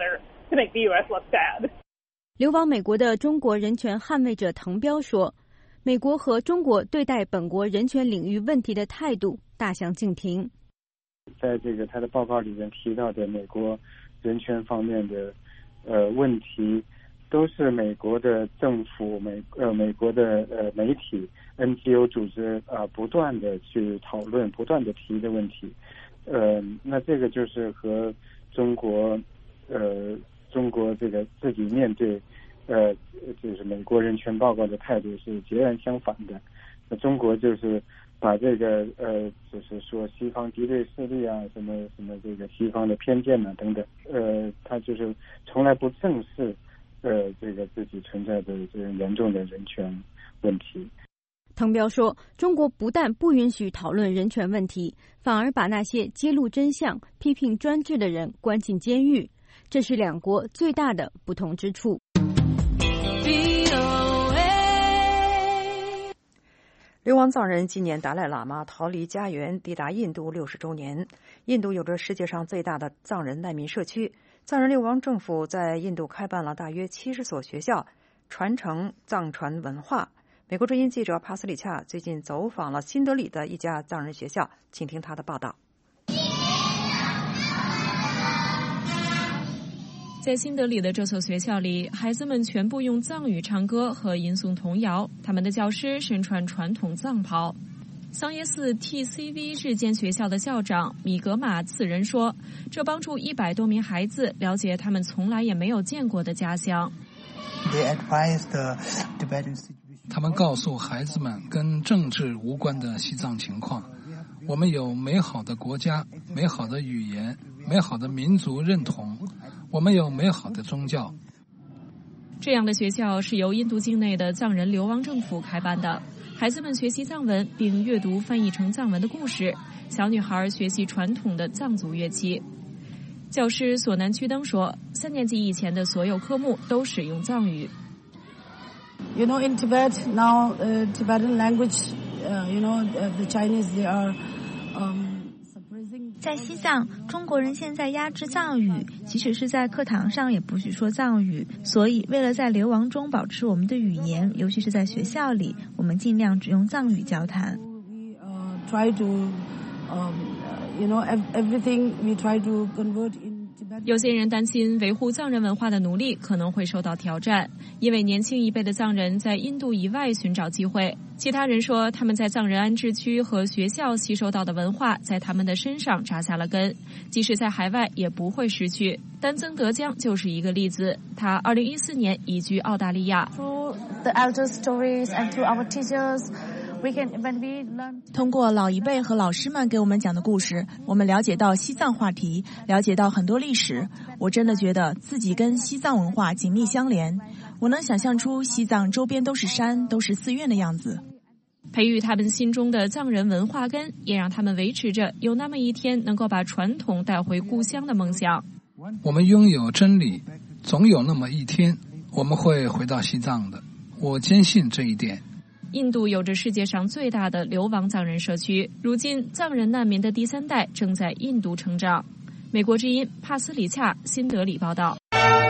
流亡美国的中国人权捍卫者滕彪说，美国和中国对待本国人权领域问题的态度大相径庭。
在这个他的报告里面提到的美国人权方面的呃问题，都是美国的政府、美呃美国的呃媒体、N G O 组织啊、呃、不断的去讨论、不断的提的问题。呃，那这个就是和中国呃中国这个自己面对呃就是美国人权报告的态度是截然相反的。那中国就是把这个呃，就是说西方敌对势力啊，什么什么这个西方的偏见啊等等，呃，他就是从来不正视呃这个自己存在的这个严重的人权问题。
滕彪说，中国不但不允许讨论人权问题，反而把那些揭露真相、批评专制的人关进监狱，这是两国最大的不同之处。
流亡藏人纪念达赖喇嘛逃离家园抵达印度六十周年。印度有着世界上最大的藏人难民社区，藏人流亡政府在印度开办了大约七十所学校，传承藏传文化。美国之音记者帕斯里恰最近走访了新德里的一家藏人学校，请听他的报道。
在新德里的这所学校里，孩子们全部用藏语唱歌和吟诵童谣，他们的教师身穿传统藏袍。桑耶寺 T C V 日间学校的校长米格玛次仁说，这帮助一百多名孩子了解他们从来也没有见过的家乡。
他们告诉孩子们跟政治无关的西藏情况。我们有美好的国家、美好的语言、美好的民族认同，我们有美好的宗教。
这样的学校是由印度境内的藏人流亡政府开办的，孩子们学习藏文并阅读翻译成藏文的故事，小女孩学习传统的藏族乐器。教师索南曲登说，三年级以前的所有科目都使用藏语。
You know, in Tibet now, uh, Tibetan language, uh, you know, uh, the Chinese they are. Um,
在西藏，中国人现在压制藏语，即使是在课堂上也不许说藏语。所以，为了在流亡中保持我们的语言，尤其是在学校里，我们尽量只用藏语交谈。
Uh, try to, um, you know, everything we try to convert in.
有些人担心维护藏人文化的努力可能会受到挑战，因为年轻一辈的藏人在印度以外寻找机会。其他人说，他们在藏人安置区和学校吸收到的文化在他们的身上扎下了根，即使在海外也不会失去。丹增德江就是一个例子，他二零一四年移居澳大利亚。
Through the elder stories and through our teachers, we can when we learn. 通过老一辈和老师们给我们讲的故事，我们了解到西藏话题，了解到很多历史。我真的觉得自己跟西藏文化紧密相连。我能想象出西藏周边都是山，都是寺院的样子。
培育他们心中的藏人文化根，也让他们维持着有那么一天能够把传统带回故乡的梦想。
我们拥有真理，总有那么一天我们会回到西藏的，我坚信这一点。
印度有着世界上最大的流亡藏人社区，如今藏人难民的第三代正在印度成长。美国之音帕斯里恰新德里报道。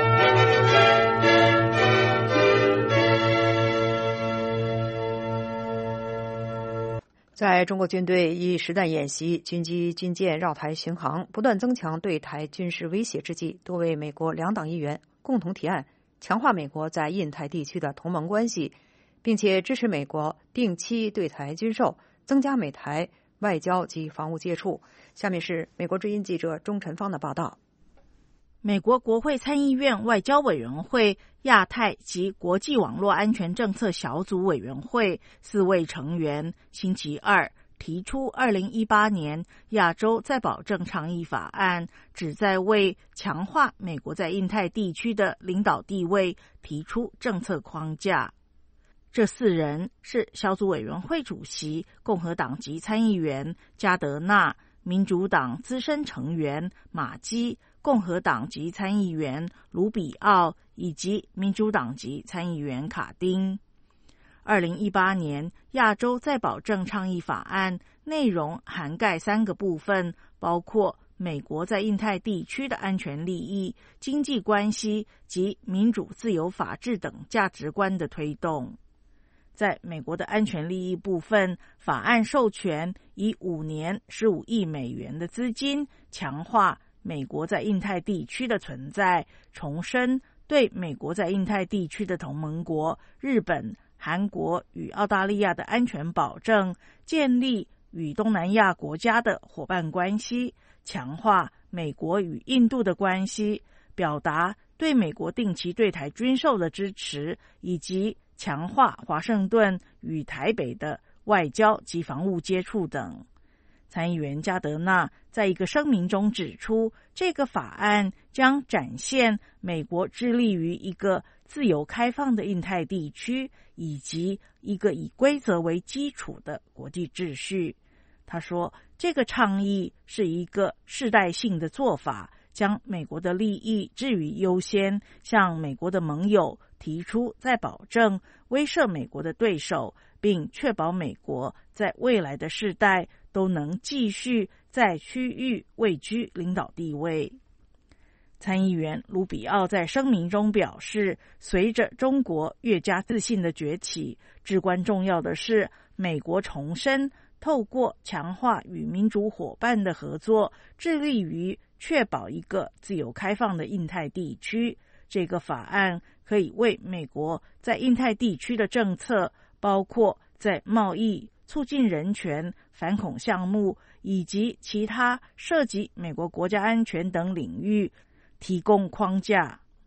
在中国军队以实弹演习、军机、军舰绕台巡航，不断增强对台军事威胁之际，多位美国两党议员共同提案，强化美国在印太地区的同盟关系，并且支持美国定期对台军售，增加美台外交及防务接触。下面是美国之音记者钟晨芳的报道。
美国国会参议院外交委员会亚太及国际网络安全政策小组委员会四位成员星期二提出二零一八年亚洲再保证倡议法案，旨在为强化美国在印太地区的领导地位提出政策框架。这四人是小组委员会主席共和党籍参议员加德纳、民主党资深成员马基、共和党籍参议员卢比奥以及民主党籍参议员卡丁。二零一八年亚洲再保证倡议法案内容涵盖三个部分，包括美国在印太地区的安全利益、经济关系及民主、自由、法治等价值观的推动。在美国的安全利益部分，法案授权以五年十五亿美元的资金强化美国在印太地区的存在，重申对美国在印太地区的同盟国日本、韩国与澳大利亚的安全保证，建立与东南亚国家的伙伴关系，强化美国与印度的关系，表达对美国定期对台军售的支持，以及强化华盛顿与台北的外交及防务接触等。参议员加德纳在一个声明中指出，这个法案将展现美国致力于一个自由开放的印太地区，以及一个以规则为基础的国际秩序。他说，这个倡议是一个世代性的做法，将美国的利益置于优先，向美国的盟友提出再保证威慑美国的对手，并确保美国在未来的世代都能继续在区域位居领导地位。参议员卢比奥在声明中表示，随着中国越加自信的崛起，至关重要的是美国重申透过强化与民主伙伴的合作，致力于确保一个自由开放的印太地区。这个法案可以为美国在印太地区的政策，包括在贸易、促进人权、反恐项目以及其他涉及美国国家安全等领域提供框架。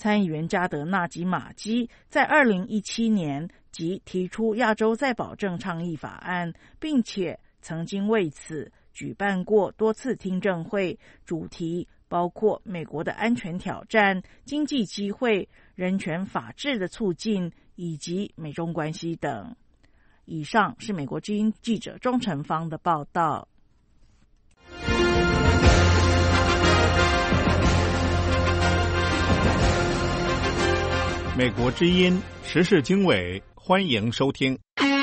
参议员加德纳及马基在二零一七年即提出亚洲再保证倡议法案，并且曾经为此举办过多次听证会，主题包括美国的安全挑战、经济机会、人权法治的促进以及美中关系等。以上是美国之音记者钟成芳的报道。
美国之音时事经纬，欢迎收听。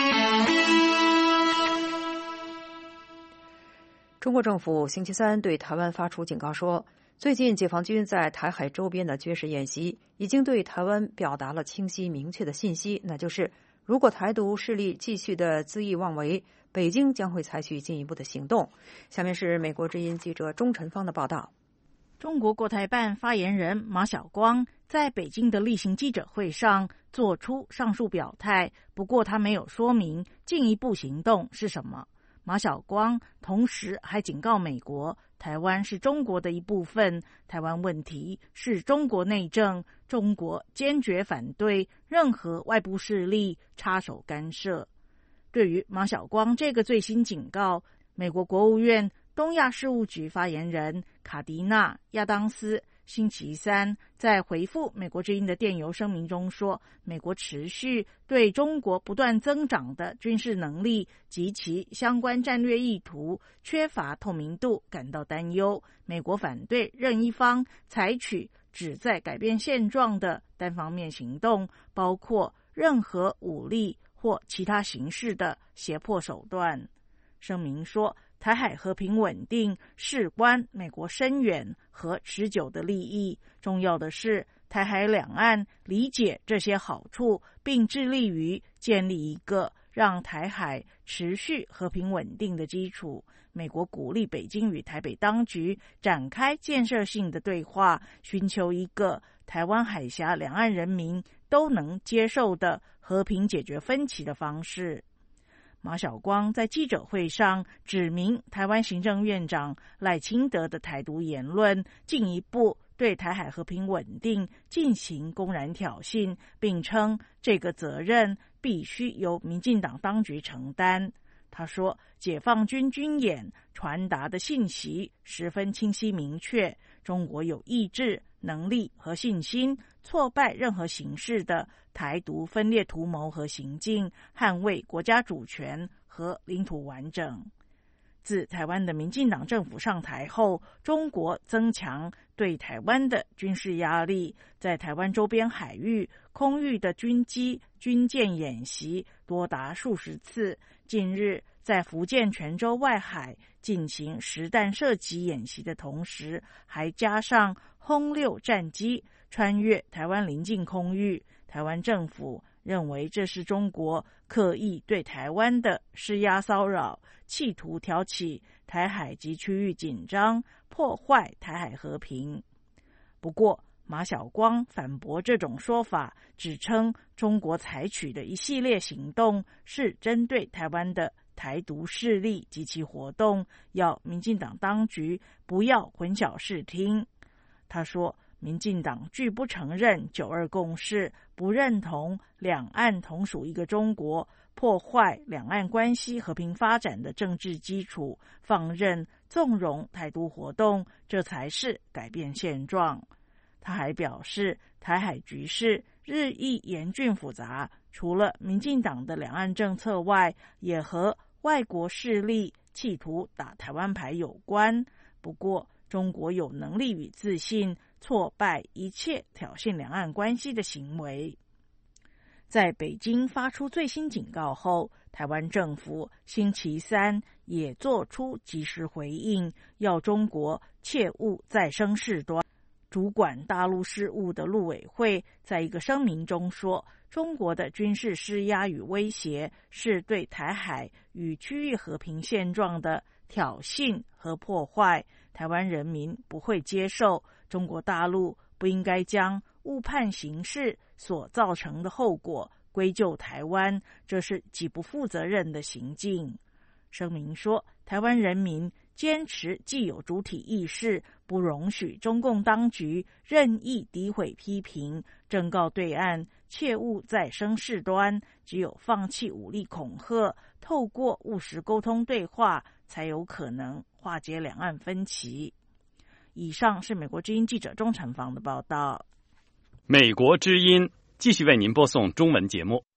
中国政府星期三对台湾发出警告说，最近解放军在台海周边的军事演习已经对台湾表达了清晰明确的信息，那就是如果台独势力继续的恣意妄为，北京将会采取进一步的行动。下面是美国之音记者钟晨芳的报道。
中国国台办发言人马晓光在北京的例行记者会上做出上述表态，不过他没有说明进一步行动是什么。马晓光同时还警告美国，台湾是中国的一部分，台湾问题是中国内政，中国坚决反对任何外部势力插手干涉。对于马晓光这个最新警告，美国国务院东亚事务局发言人卡迪娜·亚当斯星期三在回复美国之音的电邮声明中说，美国持续对中国不断增长的军事能力及其相关战略意图缺乏透明度感到担忧。美国反对任一方采取旨在改变现状的单方面行动，包括任何武力或其他形式的胁迫手段。声明说，台海和平稳定事关美国深远和持久的利益，重要的是台海两岸理解这些好处，并致力于建立一个让台海持续和平稳定的基础。美国鼓励北京与台北当局展开建设性的对话，寻求一个台湾海峡两岸人民都能接受的和平解决分歧的方式。马晓光在记者会上指明台湾行政院长赖清德的台独言论进一步对台海和平稳定进行公然挑衅，并称这个责任必须由民进党当局承担。他说，解放军军演传达的信息十分清晰明确，中国有意志、能力和信心挫败任何形式的台独分裂图谋和行径，捍卫国家主权和领土完整。自台湾的民进党政府上台后，中国增强对台湾的军事压力，在台湾周边海域、空域的军机、军舰演习多达数十次。近日，在福建泉州外海进行实弹射击演习的同时，还加上轰六战机穿越台湾邻近空域。台湾政府认为这是中国刻意对台湾的施压骚扰，企图挑起台海及区域紧张，破坏台海和平。不过，马晓光反驳这种说法，指称中国采取的一系列行动是针对台湾的台独势力及其活动，要民进党当局不要混淆视听。他说，民进党拒不承认九二共识，不认同两岸同属一个中国，破坏两岸关系和平发展的政治基础，放任纵容台独活动，这才是改变现状。他还表示，台海局势日益严峻复杂，除了民进党的两岸政策外，也和外国势力企图打台湾牌有关。不过，中国有能力与自信挫败一切挑衅两岸关系的行为。在北京发出最新警告后，台湾政府星期三也做出及时回应，要中国切勿再生事端。主管大陆事务的陆委会在一个声明中说，中国的军事施压与威胁是对台海与区域和平现状的挑衅和破坏，台湾人民不会接受，中国大陆不应该将误判形势所造成的后果归咎台湾，这是极不负责任的行径。声明说，台湾人民坚持既有主体意识， 不容许中共当局任意诋毁批评，正告对岸切勿再生事端，只有放弃武力恐吓，透过务实沟通对话，才有可能化解两岸分歧。以上是美国之音记者钟成芳的报道。
美国之音继续为您播送中文节目。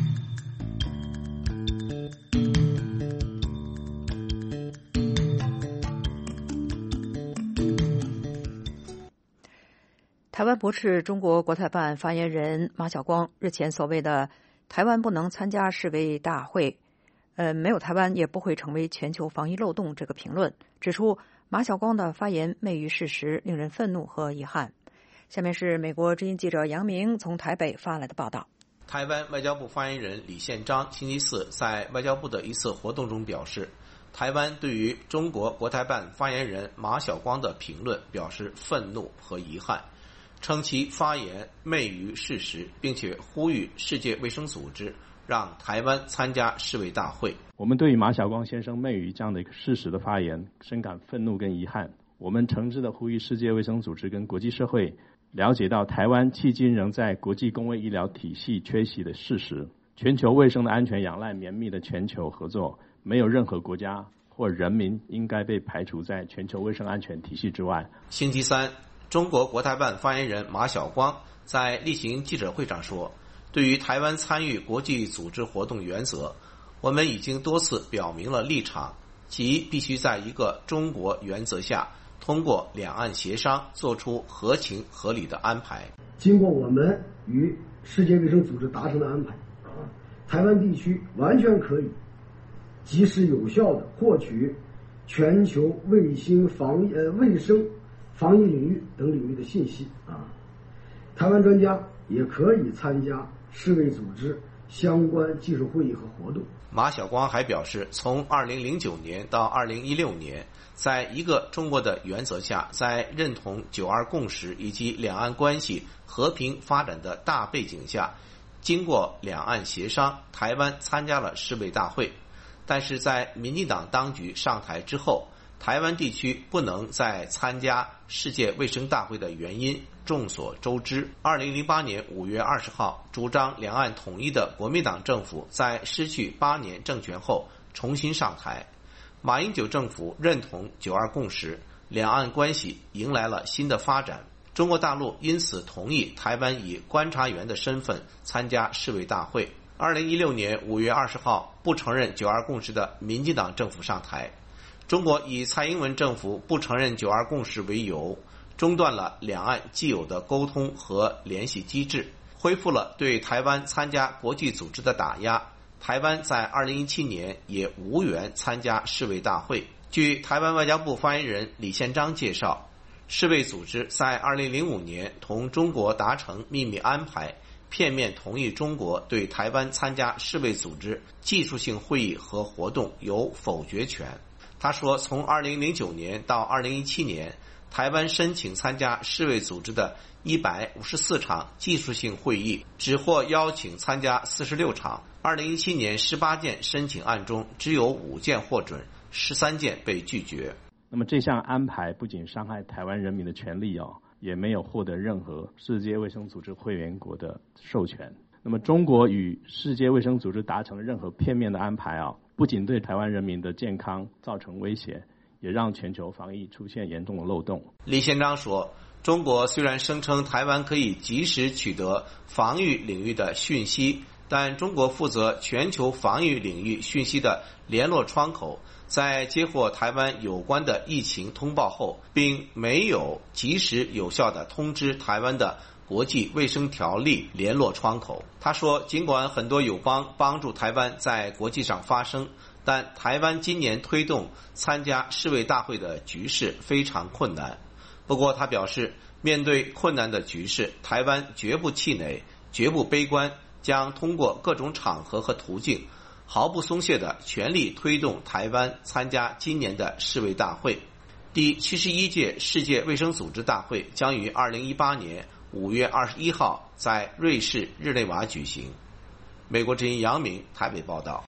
台湾驳斥中国国台办发言人马晓光日前所谓的台湾不能参加世卫大会，呃，没有台湾也不会成为全球防疫漏洞这个评论，指出马晓光的发言昧于事实，令人愤怒和遗憾。下面是美国之音记者杨明从台北发来的报道。
台湾外交部发言人李宪章星期四在外交部的一次活动中表示，台湾对于中国国台办发言人马晓光的评论表示愤怒和遗憾，称其发言昧于事实，并且呼吁世界卫生组织让台湾参加世卫大会。
我们对于马晓光先生昧于这样的一个事实的发言深感愤怒跟遗憾。我们诚挚的呼吁世界卫生组织跟国际社会了解到台湾迄今仍在国际公卫医疗体系缺席的事实，全球卫生的安全仰赖绵密的全球合作，没有任何国家或人民应该被排除在全球卫生安全体系之外。
星期三，中国国台办发言人马晓光在例行记者会上说，对于台湾参与国际组织活动原则，我们已经多次表明了立场，即必须在一个中国原则下，通过两岸协商做出合情合理的安排。
经过我们与世界卫生组织达成的安排，啊，台湾地区完全可以及时有效地获取全球卫星防呃卫生防疫领域等领域的信息啊，台湾专家也可以参加世卫组织相关技术会议和活动。
马晓光还表示，从二零零九年到二零一六年，在一个中国的原则下，在认同九二共识以及两岸关系和平发展的大背景下，经过两岸协商，台湾参加了世卫大会。但是在民进党当局上台之后，台湾地区不能再参加世界卫生大会的原因众所周知。二零零八年五月二十号，主张两岸统一的国民党政府在失去八年政权后重新上台，马英九政府认同九二共识，两岸关系迎来了新的发展。中国大陆因此同意台湾以观察员的身份参加世卫大会。二零一六年五月二十号，不承认九二共识的民进党政府上台，中国以蔡英文政府不承认九二共识为由，中断了两岸既有的沟通和联系机制，恢复了对台湾参加国际组织的打压。台湾在二零一七年也无缘参加世卫大会。据台湾外交部发言人李宪章介绍，世卫组织在二零零五年同中国达成秘密安排，片面同意中国对台湾参加世卫组织技术性会议和活动有否决权。他说，从二零零九年到二零一七年，台湾申请参加世卫组织的一百五十四场技术性会议，只获邀请参加四十六场。二零一七年十八件申请案中，只有五件获准，十三件被拒绝。
那么这项安排不仅伤害台湾人民的权利哦，也没有获得任何世界卫生组织会员国的授权。那么中国与世界卫生组织达成了任何片面的安排啊，不仅对台湾人民的健康造成威胁，也让全球防疫出现严重的漏洞。
李宪章说，中国虽然声称台湾可以及时取得防御领域的讯息，但中国负责全球防御领域讯息的联络窗口在接获台湾有关的疫情通报后，并没有及时有效地通知台湾的国际卫生条例联络窗口。他说，尽管很多友邦帮助台湾在国际上发声，但台湾今年推动参加世卫大会的局势非常困难。不过他表示，面对困难的局势，台湾绝不气馁，绝不悲观，将通过各种场合和途径毫不松懈地全力推动台湾参加今年的世卫大会。第七十一届世界卫生组织大会将于二零一八年五月二十一号在瑞士日内瓦举行。美国之音杨明台北报道。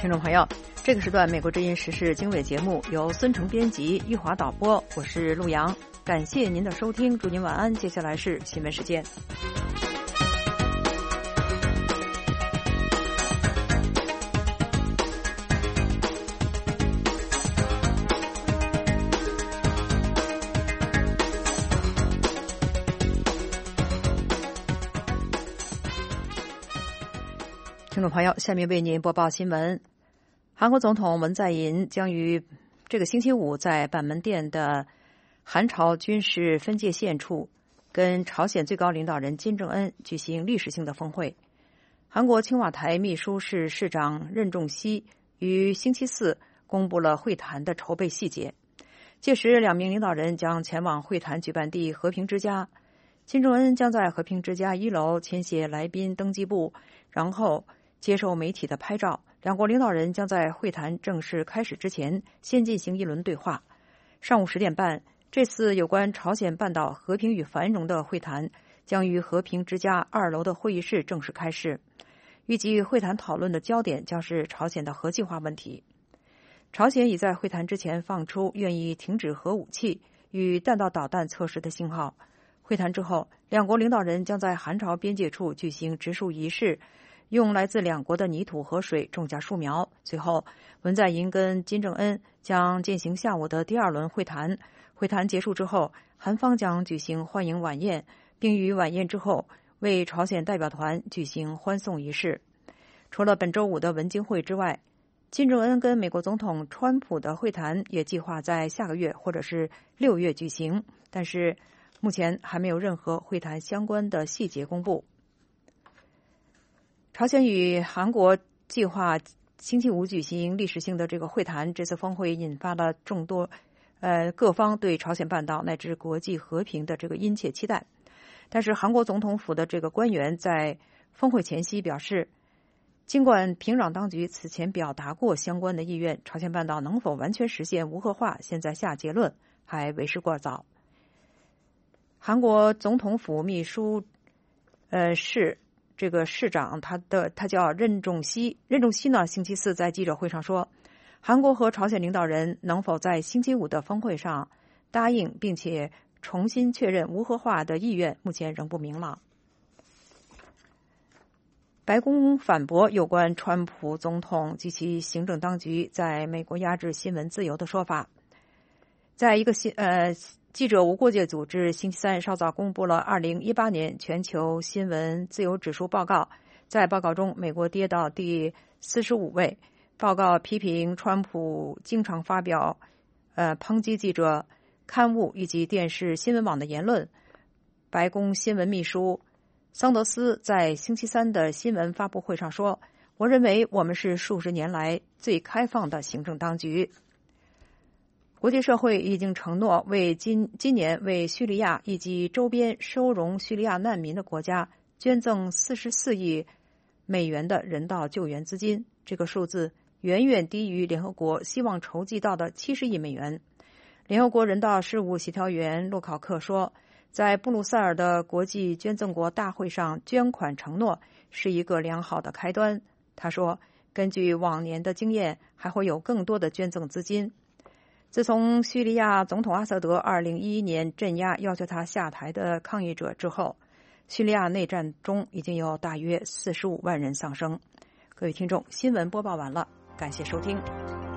听众朋友，这个时段美国之音时事经纬节目由孙成编辑，玉华导播，我是陆阳，感谢您的收听，祝您晚安。接下来是新闻时间。听众朋友，下面为您播报新闻。韩国总统文在寅将于这个星期五在板门店的韩朝军事分界线处跟朝鲜最高领导人金正恩举行历史性的峰会。韩国青瓦台秘书室室长任仲熙于星期四公布了会谈的筹备细节，届时两名领导人将前往会谈举办地和平之家。金正恩将在和平之家一楼签写来宾登记簿，然后接受媒体的拍照。两国领导人将在会谈正式开始之前先进行一轮对话。上午十点半，这次有关朝鲜半岛和平与繁荣的会谈将于和平之家二楼的会议室正式开始。预计会谈讨论的焦点将是朝鲜的核计划问题。朝鲜已在会谈之前放出愿意停止核武器与弹道导弹测试的信号。会谈之后，两国领导人将在韩朝边界处举行植树仪式，用来自两国的泥土和水种下树苗。随后，文在寅跟金正恩将进行下午的第二轮会谈。会谈结束之后，韩方将举行欢迎晚宴，并于晚宴之后为朝鲜代表团举行欢送仪式。除了本周五的文经会之外，金正恩跟美国总统川普的会谈也计划在下个月或者是六月举行，但是目前还没有任何会谈相关的细节公布。朝鲜与韩国计划星期五举行历史性的这个会谈，这次峰会引发了众多呃各方对朝鲜半岛乃至国际和平的这个殷切期待。但是韩国总统府的这个官员在峰会前夕表示，尽管平壤当局此前表达过相关的意愿，朝鲜半岛能否完全实现无核化，现在下结论还为时过早。韩国总统府秘书呃室这个市长，他的他叫任仲熙。任仲熙呢，星期四在记者会上说，韩国和朝鲜领导人能否在星期五的峰会上答应并且重新确认无核化的意愿，目前仍不明朗。白宫反驳有关川普总统及其行政当局在美国压制新闻自由的说法。在一个新呃。记者无国界组织星期三稍早公布了二零一八年全球新闻自由指数报告，在报告中，美国跌到第四十五位。报告批评川普经常发表呃抨击记者、刊物以及电视新闻网的言论。白宫新闻秘书桑德斯在星期三的新闻发布会上说，我认为我们是数十年来最开放的行政当局。国际社会已经承诺为今今年为叙利亚以及周边收容叙利亚难民的国家捐赠四十四亿美元的人道救援资金，这个数字远远低于联合国希望筹集到的七十亿美元。联合国人道事务协调员洛考克说，在布鲁塞尔的国际捐赠国大会上捐款承诺是一个良好的开端。他说，根据往年的经验，还会有更多的捐赠资金。自从叙利亚总统阿萨德二零一一年镇压要求他下台的抗议者之后，叙利亚内战中已经有大约四十五万人丧生。各位听众，新闻播报完了，感谢收听。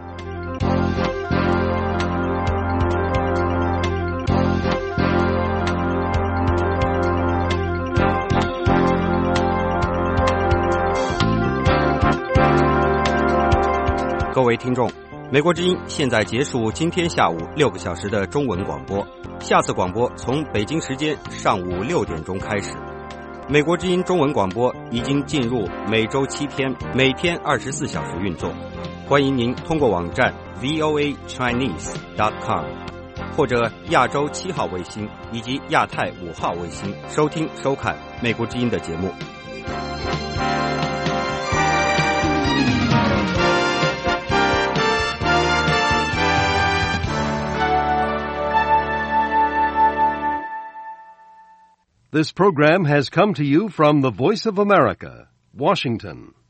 各位听众，美国之音现在结束今天下午六个小时的中文广播，下次广播从北京时间上午六点钟开始。美国之音中文广播已经进入每周七天，每天二十四小时运作。欢迎您通过网站 v o a chinese dot com 或者亚洲七号卫星以及亚太五号卫星收听收看美国之音的节目。
This program has come to you from the Voice of America, Washington.